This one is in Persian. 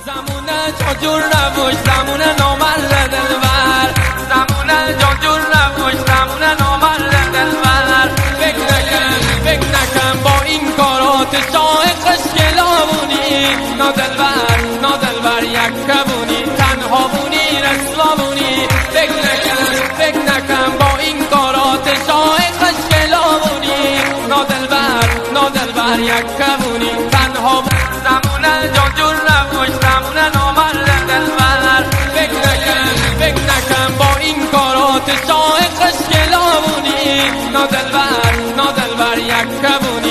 زمونه جور نبوش زمونه نامرد دلبر زمونه جور نبوش زمونه نامرد دلبر فکر نکن با این کارات شاهق خشکلابونی نادلبر یک کبونی تنها بونی رسوا بونی فکر نکن با این کارات شاهق خشکلابونی نادلبر یک کبونی تنها زمونه جور نبوش زمونه نامرد دلبر فکر نکن با این کارات شاهق خشکلابونی نادلبر یک کبونی